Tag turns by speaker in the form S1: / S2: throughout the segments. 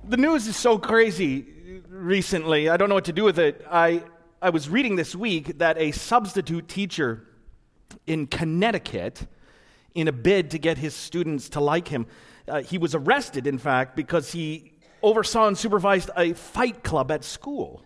S1: The news is so crazy recently. I don't know what to do with it. I was reading this week that a substitute teacher in Connecticut, in a bid to get his students to like him, he was arrested, in fact, because he oversaw and supervised a fight club at school.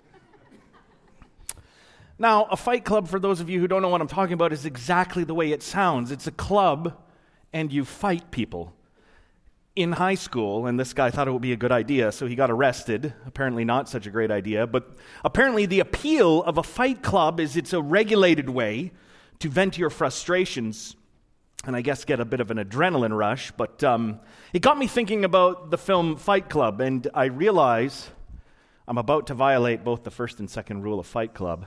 S1: Now, a fight club, for those of you who don't know what I'm talking about, is exactly the way it sounds. It's a club, and you fight people. In high school, and this guy thought it would be a good idea, so he got arrested. Apparently not such a great idea, but apparently the appeal of a fight club is it's a regulated way to vent your frustrations, and I guess get a bit of an adrenaline rush, but it got me thinking about the film Fight Club, and I realize I'm about to violate both the first and second rule of Fight Club.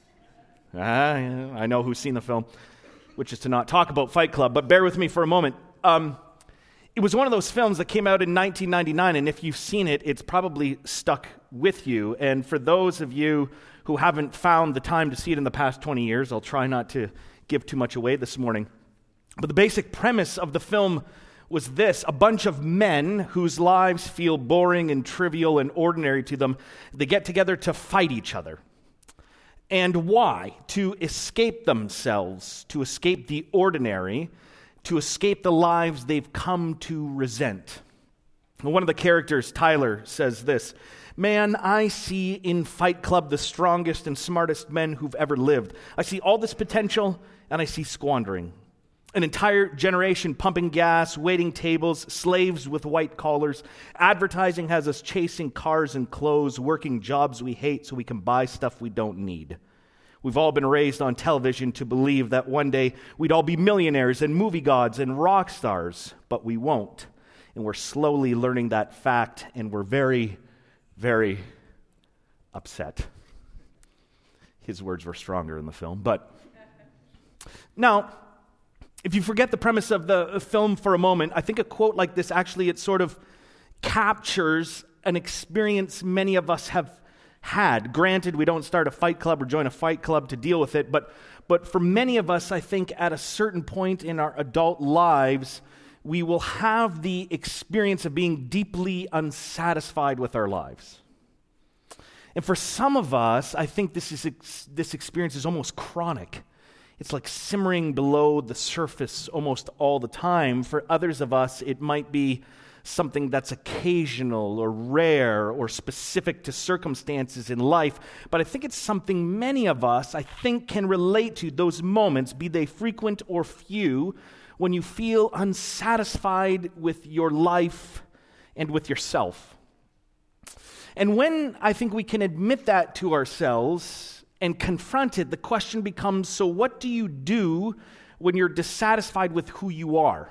S1: I know who's seen the film, which is to not talk about Fight Club, but bear with me for a moment. It was one of those films that came out in 1999, and if you've seen it, it's probably stuck with you. And for those of you who haven't found the time to see it in the past 20 years, I'll try not to give too much away this morning. But the basic premise of the film was this: a bunch of men whose lives feel boring and trivial and ordinary to them, they get together to fight each other. And why? To escape themselves, to escape the ordinary, to escape the lives they've come to resent. One of the characters, Tyler, says this: "Man, I see in Fight Club the strongest and smartest men who've ever lived. I see all this potential, and I see squandering. An entire generation pumping gas, waiting tables, slaves with white collars. Advertising has us chasing cars and clothes, working jobs we hate so we can buy stuff we don't need. We've all been raised on television to believe that one day we'd all be millionaires and movie gods and rock stars, but we won't. And we're slowly learning that fact, and we're very, very upset." His words were stronger in the film, but now, if you forget the premise of the film for a moment, I think a quote like this actually, it sort of captures an experience many of us have had. Granted, we don't start a fight club or join a fight club to deal with it, but for many of us, I think at a certain point in our adult lives, we will have the experience of being deeply unsatisfied with our lives. And for some of us, I think this experience is almost chronic. It's like simmering below the surface almost all the time. For others of us, it might be something that's occasional or rare or specific to circumstances in life. But I think it's something many of us, I think, can relate to, those moments, be they frequent or few, when you feel unsatisfied with your life and with yourself. And when I think we can admit that to ourselves and confront it, the question becomes, so what do you do when you're dissatisfied with who you are?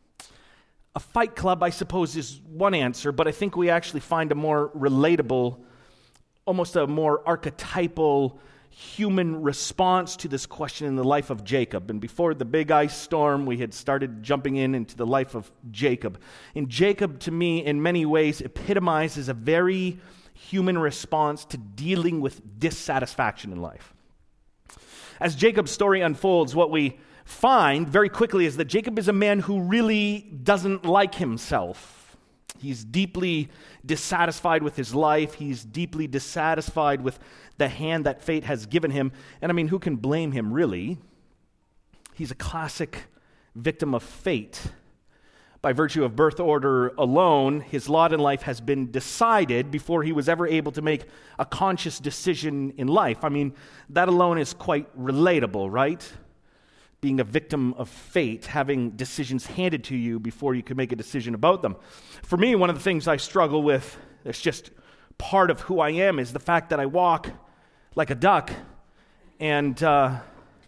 S1: A fight club, I suppose, is one answer, but I think we actually find a more relatable, almost a more archetypal human response to this question in the life of Jacob. And before the big ice storm, we had started jumping into the life of Jacob. And Jacob, to me, in many ways, epitomizes a very human response to dealing with dissatisfaction in life. As Jacob's story unfolds, what we find very quickly is that Jacob is a man who really doesn't like himself. He's deeply dissatisfied with his life. He's deeply dissatisfied with the hand that fate has given him. And I mean, who can blame him, really? He's a classic victim of fate. By virtue of birth order alone, his lot in life has been decided before he was ever able to make a conscious decision in life. I mean, that alone is quite relatable, right? Being a victim of fate, having decisions handed to you before you could make a decision about them. For me, one of the things I struggle with, that's just part of who I am, is the fact that I walk like a duck. And, I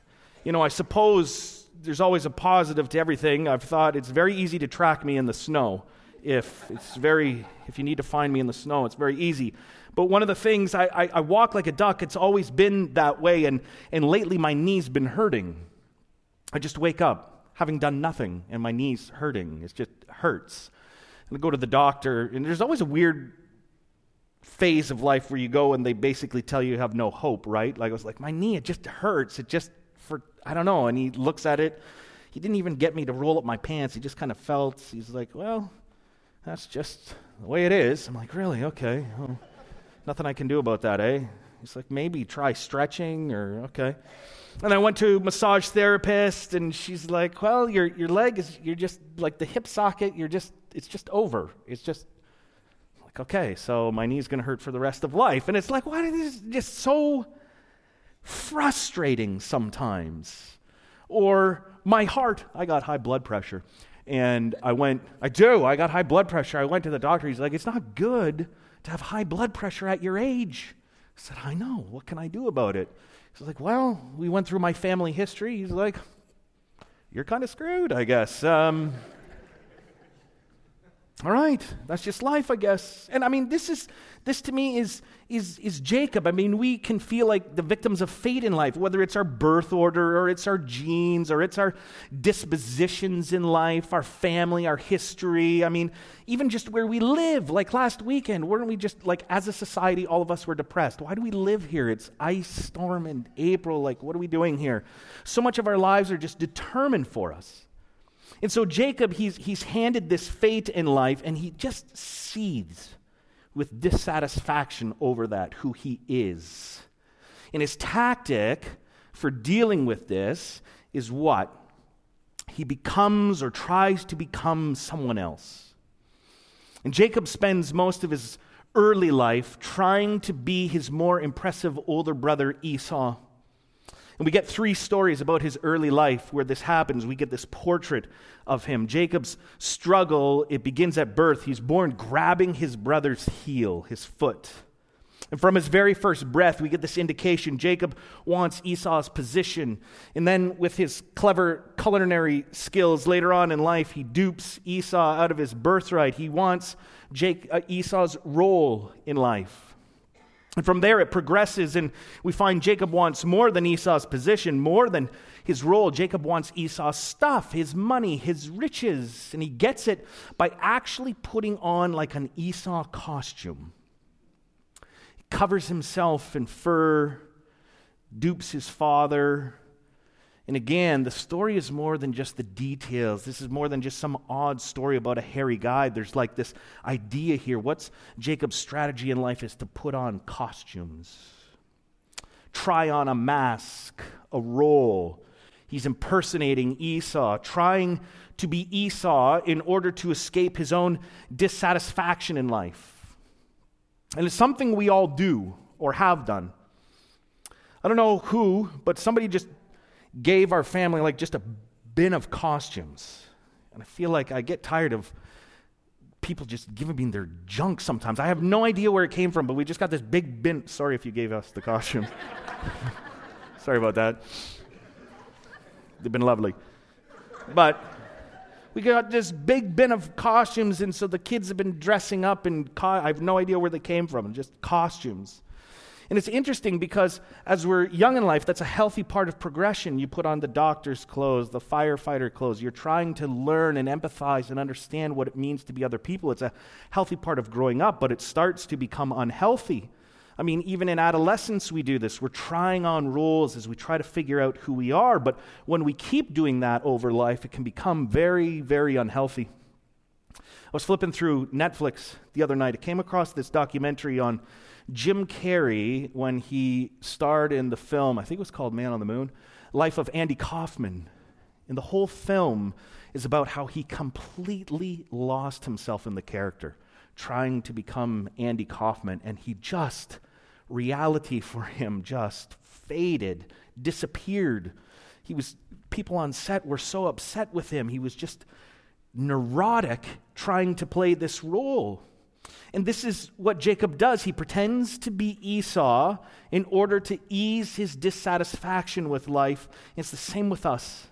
S1: suppose there's always a positive to everything. I've thought it's very easy to track me in the snow. If you need to find me in the snow, it's very easy. But one of the things, I walk like a duck. It's always been that way, and lately my knee's been hurting. I just wake up having done nothing, and my knee's hurting. It just hurts. And I go to the doctor, and there's always a weird phase of life where you go and they basically tell you have no hope, right? Like I was like, my knee, it just hurts. I don't know. And he looks at it. He didn't even get me to roll up my pants. He just kind of felt. He's like, well, That's just the way it is. I'm like, really? Okay. Well, nothing I can do about that, eh? He's like, maybe try stretching or okay. And I went to a massage therapist, and she's like, well, your leg you're just like the hip socket, it's just over. It's just like, okay, so my knee's going to hurt for the rest of life. And it's like, why is this just so frustrating sometimes? Or my heart, I got high blood pressure. And I got high blood pressure. I went to the doctor. He's like, it's not good to have high blood pressure at your age. I said, I know. What can I do about it? He's like, well, we went through my family history. He's like, you're kind of screwed, I guess. All right, that's just life, I guess. And I mean, this to me is Jacob. I mean, we can feel like the victims of fate in life, whether it's our birth order or it's our genes or it's our dispositions in life, our family, our history. I mean, even just where we live. Like last weekend, weren't we just like, as a society, all of us were depressed. Why do we live here? It's ice storm in April. Like, what are we doing here? So much of our lives are just determined for us. And so Jacob, he's handed this fate in life, and he just seethes with dissatisfaction over that, who he is. And his tactic for dealing with this is what? He becomes or tries to become someone else. And Jacob spends most of his early life trying to be his more impressive older brother Esau. And we get 3 stories about his early life where this happens. We get this portrait of him. Jacob's struggle, it begins at birth. He's born grabbing his brother's heel, his foot. And from his very first breath, we get this indication. Jacob wants Esau's position. And then with his clever culinary skills later on in life, he dupes Esau out of his birthright. He wants Esau's role in life. And from there it progresses, and we find Jacob wants more than Esau's position, more than his role. Jacob wants Esau's stuff, his money, his riches, and he gets it by actually putting on like an Esau costume. He covers himself in fur, dupes his father. And again, the story is more than just the details. This is more than just some odd story about a hairy guy. There's like this idea here. What's Jacob's strategy in life is to put on costumes. Try on a mask, a role. He's impersonating Esau, trying to be Esau in order to escape his own dissatisfaction in life. And it's something we all do or have done. I don't know who, but somebody just gave our family like just a bin of costumes. And I feel like I get tired of people just giving me their junk sometimes. I have no idea where it came from, but we just got this big bin. Sorry if you gave us the costumes. Sorry about that. They've been lovely. But we got this big bin of costumes, and so the kids have been dressing up in I have no idea where they came from, just costumes. And it's interesting because as we're young in life, that's a healthy part of progression. You put on the doctor's clothes, the firefighter clothes. You're trying to learn and empathize and understand what it means to be other people. It's a healthy part of growing up, but it starts to become unhealthy. I mean, even in adolescence we do this. We're trying on roles as we try to figure out who we are. But when we keep doing that over life, it can become very, very unhealthy. I was flipping through Netflix the other night. I came across this documentary on Jim Carrey when he starred in the film, I think it was called Man on the Moon, Life of Andy Kaufman. And the whole film is about how he completely lost himself in the character, trying to become Andy Kaufman, and reality for him just faded, disappeared. People on set were so upset with him. He was just neurotic trying to play this role. And this is what Jacob does. He pretends to be Esau in order to ease his dissatisfaction with life. And it's the same with us.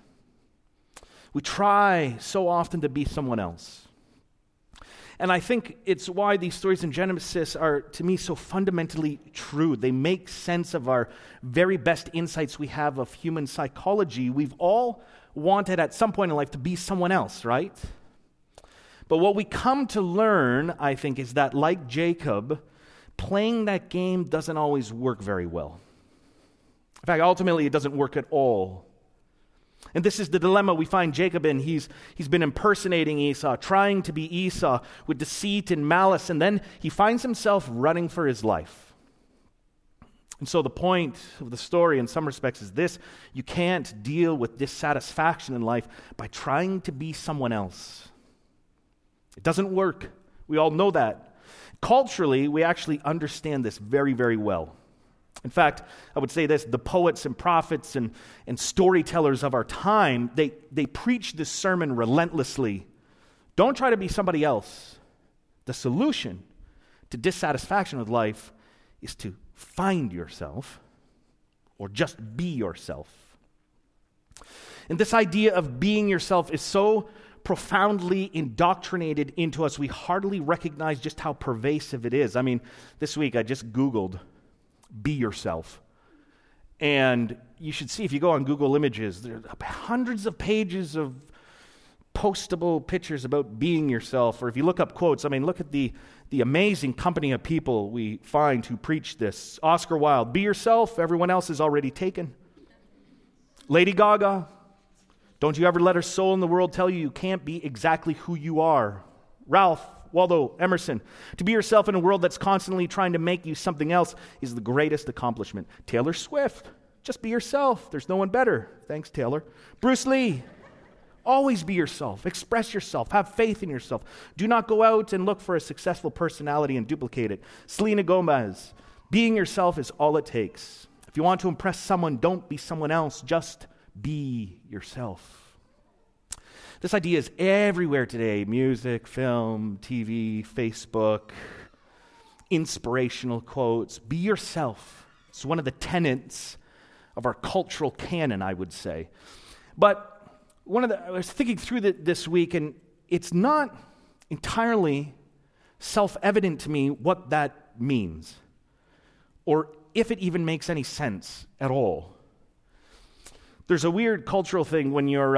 S1: We try so often to be someone else. And I think it's why these stories in Genesis are, to me, so fundamentally true. They make sense of our very best insights we have of human psychology. We've all wanted at some point in life to be someone else, right? But what we come to learn, I think, is that like Jacob, playing that game doesn't always work very well. In fact, ultimately, it doesn't work at all. And this is the dilemma we find Jacob in. He's been impersonating Esau, trying to be Esau with deceit and malice, and then he finds himself running for his life. And so the point of the story in some respects is this: you can't deal with dissatisfaction in life by trying to be someone else. It doesn't work. We all know that. Culturally, we actually understand this very, very well. In fact, I would say this: the poets and prophets and storytellers of our time, they preach this sermon relentlessly. Don't try to be somebody else. The solution to dissatisfaction with life is to find yourself, or just be yourself. And this idea of being yourself is so profoundly indoctrinated into us, we hardly recognize just how pervasive it is. I mean, this week I just Googled be yourself. And you should see, if you go on Google Images, there are hundreds of pages of postable pictures about being yourself. Or if you look up quotes, I mean, look at the amazing company of people we find who preach this. Oscar Wilde, be yourself, everyone else is already taken. Lady Gaga, don't you ever let a soul in the world tell you can't be exactly who you are. Ralph Waldo Emerson, to be yourself in a world that's constantly trying to make you something else is the greatest accomplishment. Taylor Swift, just be yourself. There's no one better. Thanks, Taylor. Bruce Lee, always be yourself. Express yourself. Have faith in yourself. Do not go out and look for a successful personality and duplicate it. Selena Gomez, being yourself is all it takes. If you want to impress someone, don't be someone else. Just be yourself. This idea is everywhere today: music, film, TV, Facebook, inspirational quotes. Be yourself. It's one of the tenets of our cultural canon, I would say. But I was thinking through this week, and it's not entirely self-evident to me what that means, or if it even makes any sense at all. There's a weird cultural thing when you're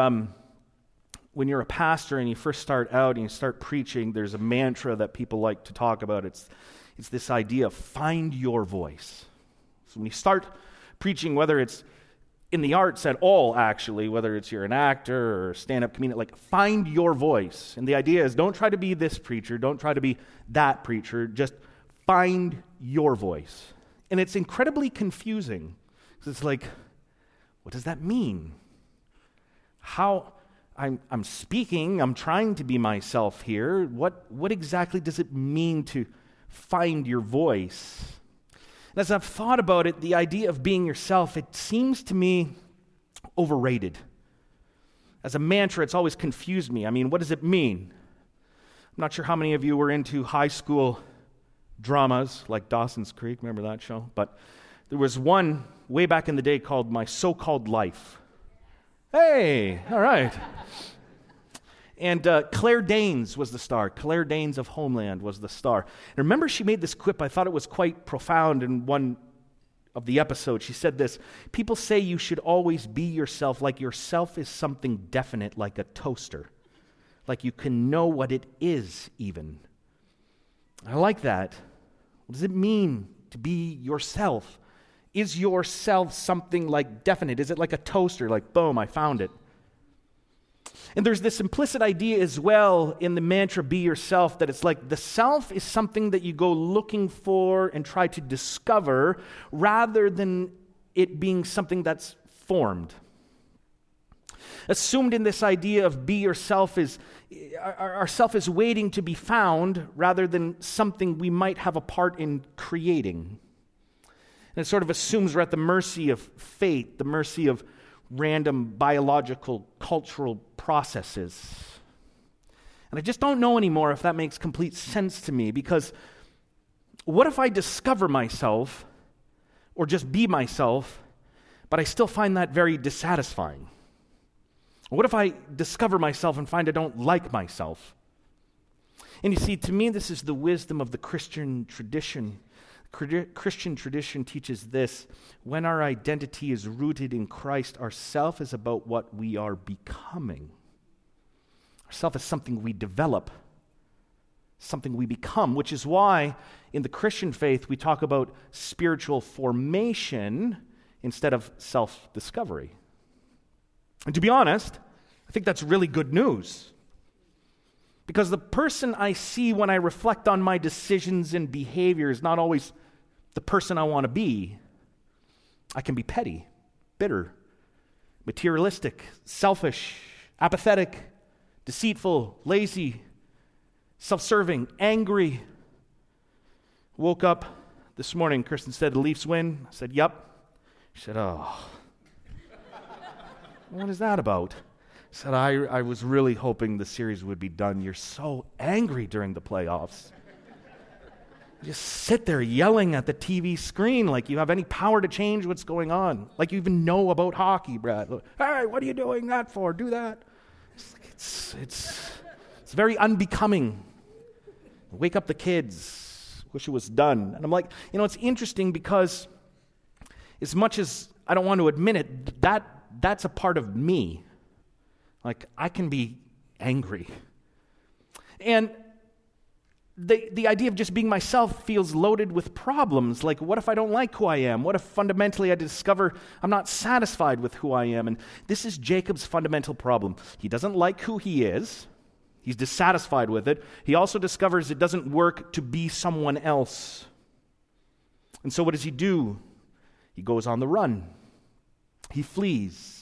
S1: a pastor and you first start out and you start preaching. There's a mantra that people like to talk about. It's this idea of find your voice. So when you start preaching, whether it's in the arts at all, actually, whether it's you're an actor or a stand-up comedian, like, find your voice. And the idea is, don't try to be this preacher, don't try to be that preacher, just find your voice. And it's incredibly confusing, because it's like, what does that mean? How I'm speaking, I'm trying to be myself here. What exactly does it mean to find your voice? And as I've thought about it, the idea of being yourself, it seems to me overrated. As a mantra, it's always confused me. I mean, what does it mean? I'm not sure how many of you were into high school dramas like Dawson's Creek. Remember that show? But there was one way back in the day called My So-Called Life. Hey, all right. And Claire Danes was the star. Claire Danes of Homeland was the star. And remember, she made this quip. I thought it was quite profound in one of the episodes. She said this: people say you should always be yourself, like yourself is something definite, like a toaster. Like you can know what it is, even. I like that. What does it mean to be yourself? Is yourself something like definite? Is it like a toaster, like, boom, I found it? And there's this implicit idea as well in the mantra, be yourself, that it's like the self is something that you go looking for and try to discover, rather than it being something that's formed. Assumed in this idea of be yourself is our self is waiting to be found, rather than something we might have a part in creating. And it sort of assumes we're at the mercy of fate, the mercy of random biological, cultural processes. And I just don't know anymore if that makes complete sense to me, because what if I discover myself, or just be myself, but I still find that very dissatisfying? What if I discover myself and find I don't like myself? And you see, to me, this is the wisdom of the Christian tradition. Christian tradition teaches this: when our identity is rooted in Christ, our self is about what we are becoming. Our self is something we develop, something we become, which is why in the Christian faith we talk about spiritual formation instead of self-discovery. And to be honest, I think that's really good news. Because the person I see when I reflect on my decisions and behavior is not always the person I want to be. I can be petty, bitter, materialistic, selfish, apathetic, deceitful, lazy, self-serving, angry. Woke up this morning, Kristen said, the Leafs win. I said, yep. She said, oh. What is that about? I said, I was really hoping the series would be done. You're so angry during the playoffs. You just sit there yelling at the TV screen like you have any power to change what's going on. Like you even know about hockey, Brad. Hey, what are you doing that for? Do that. It's very unbecoming. Wake up the kids. Wish it was done. And I'm like, it's interesting because as much as I don't want to admit it, that's a part of me. Like, I can be angry. And the idea of just being myself feels loaded with problems. Like, what if I don't like who I am? What if fundamentally I discover I'm not satisfied with who I am? And this is Jacob's fundamental problem. He doesn't like who he is. He's dissatisfied with it. He also discovers it doesn't work to be someone else. And so what does he do? He goes on the run. He flees.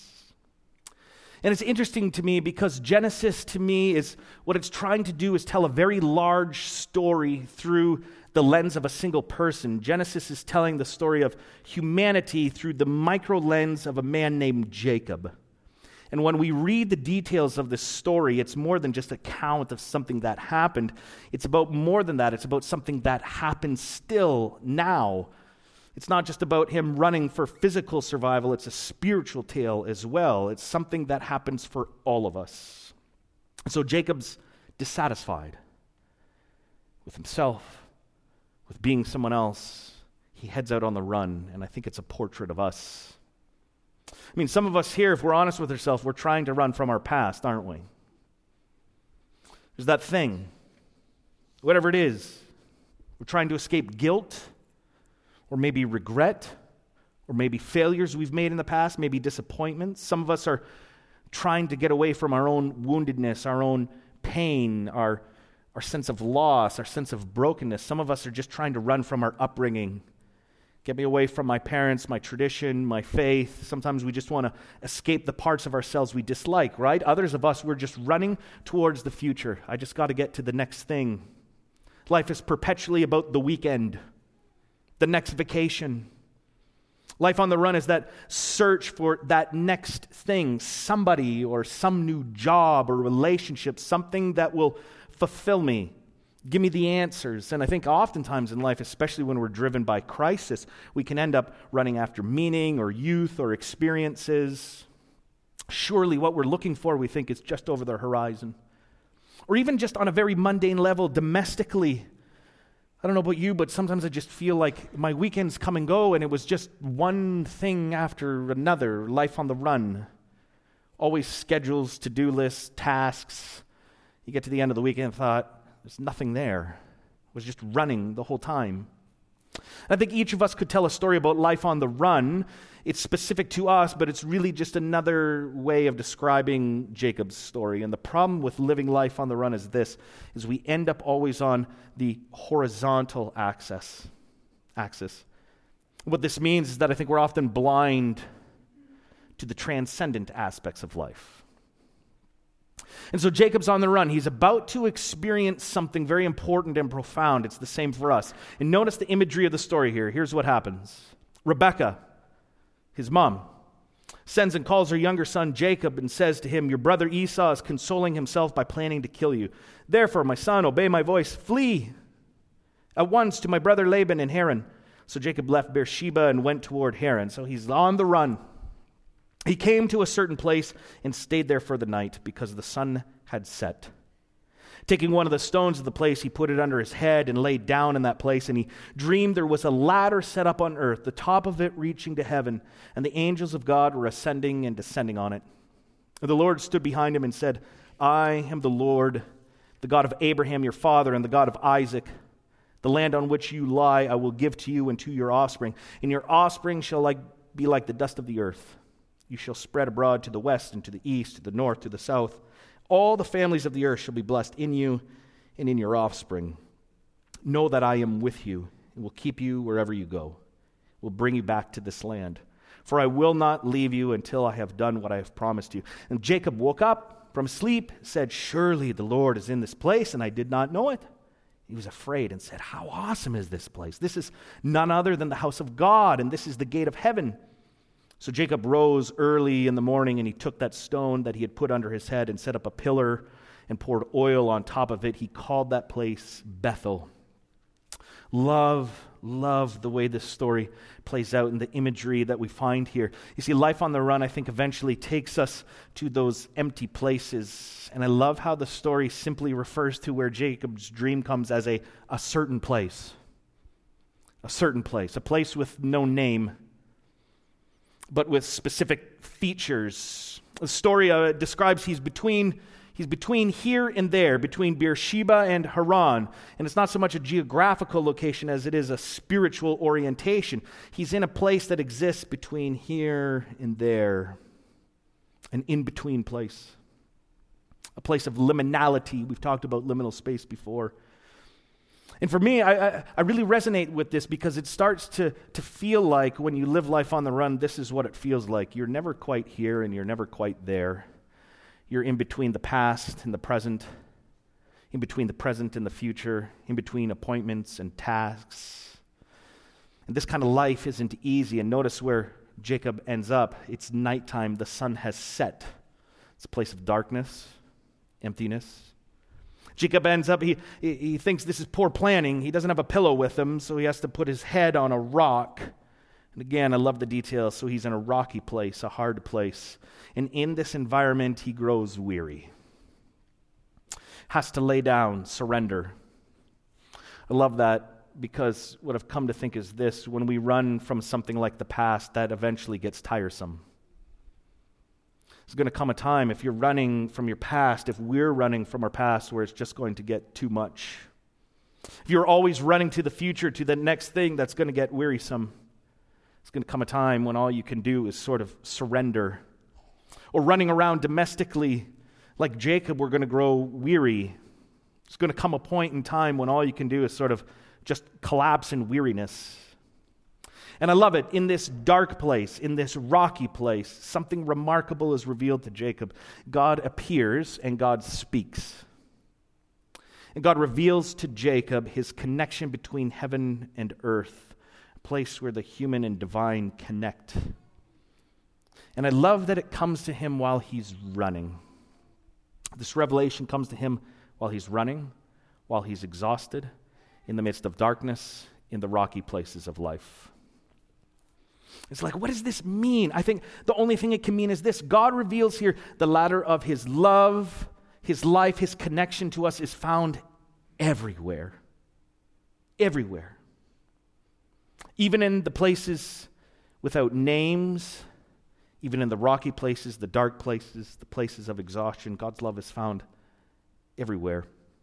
S1: And it's interesting to me because Genesis to me is what it's trying to do is tell a very large story through the lens of a single person. Genesis is telling the story of humanity through the micro lens of a man named Jacob. And when we read the details of this story, it's more than just an account of something that happened. It's about more than that. It's about something that happens still now. It's not just about him running for physical survival. It's a spiritual tale as well. It's something that happens for all of us. So Jacob's dissatisfied with himself, with being someone else. He heads out on the run, and I think it's a portrait of us. I mean, some of us here, if we're honest with ourselves, we're trying to run from our past, aren't we? There's that thing, whatever it is. We're trying to escape guilt, or maybe regret, or maybe failures we've made in the past, maybe disappointments. Some of us are trying to get away from our own woundedness, our own pain, our sense of loss, our sense of brokenness. Some of us are just trying to run from our upbringing. Get me away from my parents, my tradition, my faith. Sometimes we just want to escape the parts of ourselves we dislike, right? Others of us, we're just running towards the future. I just got to get to the next thing. Life is perpetually about the weekend, the next vacation. Life on the run is that search for that next thing, somebody or some new job or relationship, something that will fulfill me, give me the answers. And I think oftentimes in life, especially when we're driven by crisis, we can end up running after meaning or youth or experiences. Surely what we're looking for, we think, is just over the horizon. Or even just on a very mundane level, domestically. I don't know about you, but sometimes I just feel like my weekends come and go, and it was just one thing after another, life on the run. Always schedules, to-do lists, tasks. You get to the end of the weekend and thought, there's nothing there. It was just running the whole time. I think each of us could tell a story about life on the run. It's specific to us, but it's really just another way of describing Jacob's story. And the problem with living life on the run is this, is we end up always on the horizontal axis. What this means is that I think we're often blind to the transcendent aspects of life. And so Jacob's on the run. He's about to experience something very important and profound. It's the same for us. And notice the imagery of the story here. Here's what happens. Rebekah, his mom, sends and calls her younger son Jacob and says to him, your brother Esau is consoling himself by planning to kill you. Therefore, my son, obey my voice. Flee at once to my brother Laban in Haran. So Jacob left Beersheba and went toward Haran. So he's on the run. He came to a certain place and stayed there for the night because the sun had set. Taking one of the stones of the place, he put it under his head and laid down in that place, and he dreamed there was a ladder set up on earth, the top of it reaching to heaven, and the angels of God were ascending and descending on it. And the Lord stood behind him and said, I am the Lord, the God of Abraham your father, and the God of Isaac. The land on which you lie I will give to you and to your offspring, and your offspring shall be like the dust of the earth. You shall spread abroad to the west and to the east, to the north, to the south. All the families of the earth shall be blessed in you and in your offspring. Know that I am with you and will keep you wherever you go. Will bring you back to this land. For I will not leave you until I have done what I have promised you. And Jacob woke up from sleep, said, surely the Lord is in this place, and I did not know it. He was afraid and said, how awesome is this place? This is none other than the house of God, and this is the gate of heaven. So Jacob rose early in the morning, and he took that stone that he had put under his head and set up a pillar and poured oil on top of it. He called that place Bethel. Love the way this story plays out and the imagery that we find here. You see, life on the run, I think, eventually takes us to those empty places. And I love how the story simply refers to where Jacob's dream comes as a certain place. A certain place. A place with no name, but with specific features. The story describes he's between here and there, between Beersheba and Haran. And it's not so much a geographical location as it is a spiritual orientation. He's in a place that exists between here and there, an in-between place. A place of liminality. We've talked about liminal space before. And for me, I really resonate with this because it starts to feel like when you live life on the run, this is what it feels like. You're never quite here and you're never quite there. You're in between the past and the present, in between the present and the future, in between appointments and tasks. And this kind of life isn't easy. And notice where Jacob ends up. It's nighttime. The sun has set. It's a place of darkness, emptiness. Jacob ends up, he thinks this is poor planning. He doesn't have a pillow with him, so he has to put his head on a rock. And again, I love the details. So he's in a rocky place, a hard place. And in this environment, he grows weary. Has to lay down, surrender. I love that because what I've come to think is this: when we run from something like the past, that eventually gets tiresome. There's going to come a time, if you're running from your past, if we're running from our past, where it's just going to get too much. If you're always running to the future, to the next thing, that's going to get wearisome. It's going to come a time when all you can do is sort of surrender. Or running around domestically, like Jacob, we're going to grow weary. It's going to come a point in time when all you can do is sort of just collapse in weariness. And I love it. In this dark place, in this rocky place, something remarkable is revealed to Jacob. God appears and God speaks. And God reveals to Jacob his connection between heaven and earth, a place where the human and divine connect. And I love that it comes to him while he's running. This revelation comes to him while he's running, while he's exhausted, in the midst of darkness, in the rocky places of life. It's like, what does this mean? I think the only thing it can mean is this: God reveals here the ladder of his love, his life, his connection to us is found everywhere. Everywhere. Even in the places without names, even in the rocky places, the dark places, the places of exhaustion, God's love is found everywhere.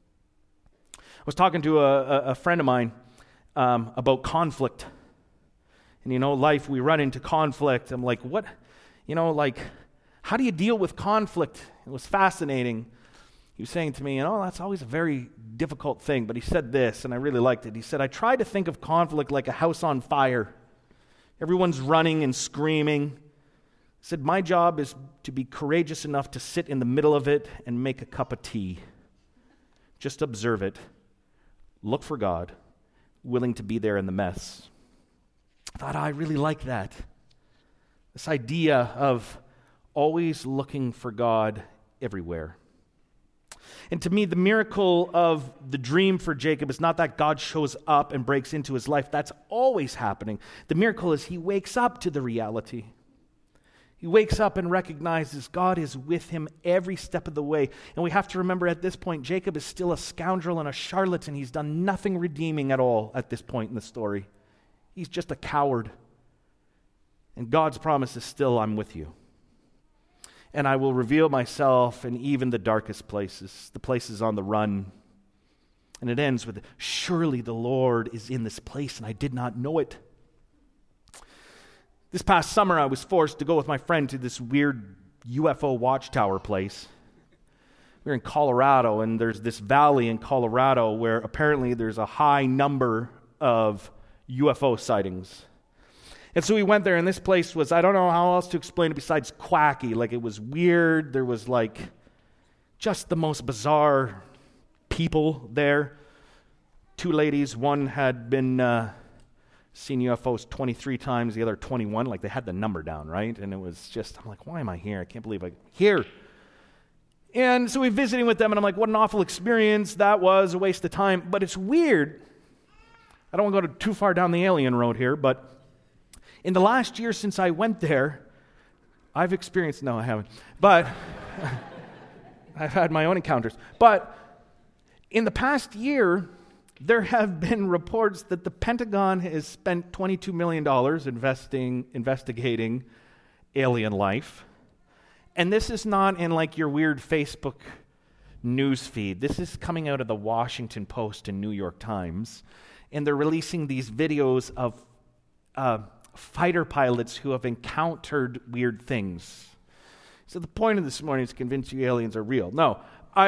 S1: I was talking to a friend of mine about conflict. And life, we run into conflict. I'm like, what? How do you deal with conflict? It was fascinating. He was saying to me, that's always a very difficult thing. But he said this, and I really liked it. He said, I try to think of conflict like a house on fire. Everyone's running and screaming. He said, my job is to be courageous enough to sit in the middle of it and make a cup of tea. Just observe it. Look for God, willing to be there in the mess. I thought, I really like that. This idea of always looking for God everywhere. And to me, the miracle of the dream for Jacob is not that God shows up and breaks into his life. That's always happening. The miracle is he wakes up to the reality. He wakes up and recognizes God is with him every step of the way. And we have to remember at this point, Jacob is still a scoundrel and a charlatan. He's done nothing redeeming at all at this point in the story. He's just a coward. And God's promise is still, I'm with you. And I will reveal myself in even the darkest places, the places on the run. And it ends with, surely the Lord is in this place, and I did not know it. This past summer, I was forced to go with my friend to this weird UFO watchtower place. We were in Colorado, and there's this valley in Colorado where apparently there's a high number of UFO sightings. And so we went there, and this place was, I don't know how else to explain it besides quacky. Like, it was weird. There was, like, just the most bizarre people there. Two ladies, one had been seen UFOs 23 times, the other 21. Like, they had the number down, right? And it was just, I'm like, why am I here? I can't believe I'm here. And so we're visiting with them, and I'm like, what an awful experience. That was a waste of time. But it's weird. I don't want to go too far down the alien road here, but in the last year since I went there, I've experienced, no, I haven't, but I've had my own encounters. But in the past year, there have been reports that the Pentagon has spent $22 million investigating alien life. And this is not in like your weird Facebook news feed. This is coming out of the Washington Post and New York Times. And they're releasing these videos of fighter pilots who have encountered weird things. So the point of this morning is to convince you aliens are real. No,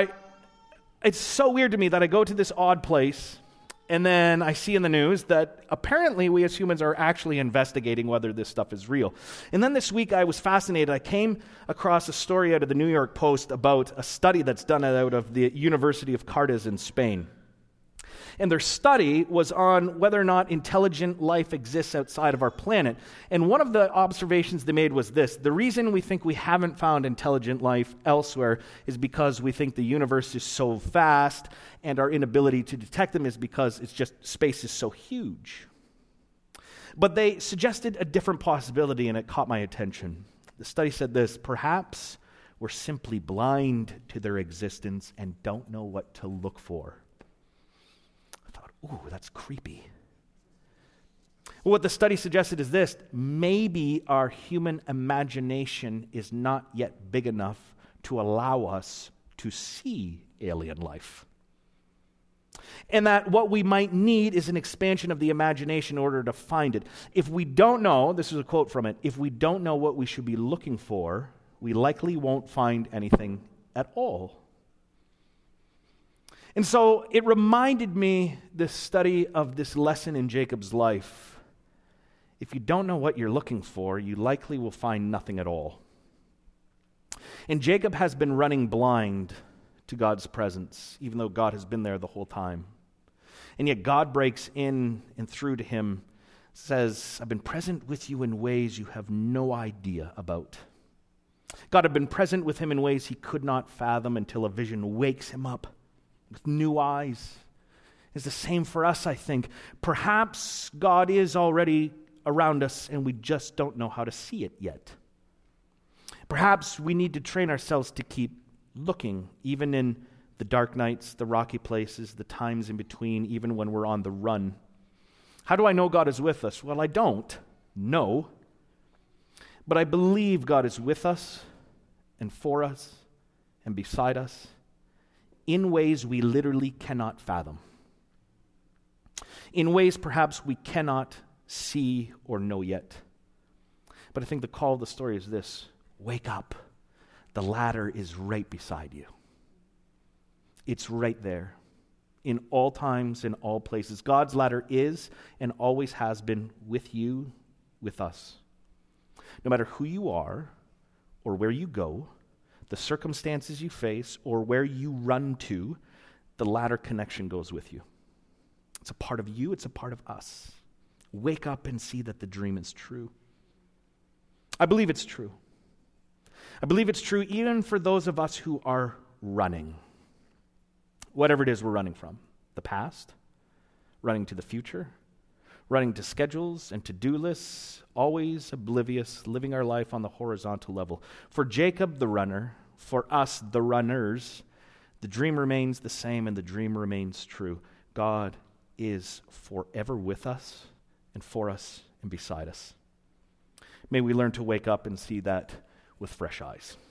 S1: it's so weird to me that I go to this odd place, and then I see in the news that apparently we as humans are actually investigating whether this stuff is real. And then this week I was fascinated. I came across a story out of the New York Post about a study that's done out of the University of Cádiz in Spain. And their study was on whether or not intelligent life exists outside of our planet. And one of the observations they made was this: the reason we think we haven't found intelligent life elsewhere is because we think the universe is so vast, and our inability to detect them is because it's just space is so huge. But they suggested a different possibility, and it caught my attention. The study said this: perhaps we're simply blind to their existence and don't know what to look for. Ooh, that's creepy. Well, what the study suggested is this: maybe our human imagination is not yet big enough to allow us to see alien life. And that what we might need is an expansion of the imagination in order to find it. If we don't know, this is a quote from it, if we don't know what we should be looking for, we likely won't find anything at all. And so it reminded me, this study, of this lesson in Jacob's life. If you don't know what you're looking for, you likely will find nothing at all. And Jacob has been running blind to God's presence, even though God has been there the whole time. And yet God breaks in and through to him, says, I've been present with you in ways you have no idea about. God had been present with him in ways he could not fathom until a vision wakes him up with new eyes. It's the same for us, I think. Perhaps God is already around us and we just don't know how to see it yet. Perhaps we need to train ourselves to keep looking, even in the dark nights, the rocky places, the times in between, even when we're on the run. How do I know God is with us? Well, I don't know, but I believe God is with us and for us and beside us in ways we literally cannot fathom. In ways perhaps we cannot see or know yet. But I think the call of the story is this: wake up. The ladder is right beside you. It's right there. In all times, in all places. God's ladder is and always has been with you, with us. No matter who you are or where you go, the circumstances you face, or where you run to, the ladder connection goes with you. It's a part of you, it's a part of us. Wake up and see that the dream is true. I believe it's true. I believe it's true even for those of us who are running. Whatever it is we're running from. The past, running to the future, running to schedules and to-do lists, always oblivious, living our life on the horizontal level. For Jacob, the runner, for us, the runners, the dream remains the same and the dream remains true. God is forever with us and for us and beside us. May we learn to wake up and see that with fresh eyes.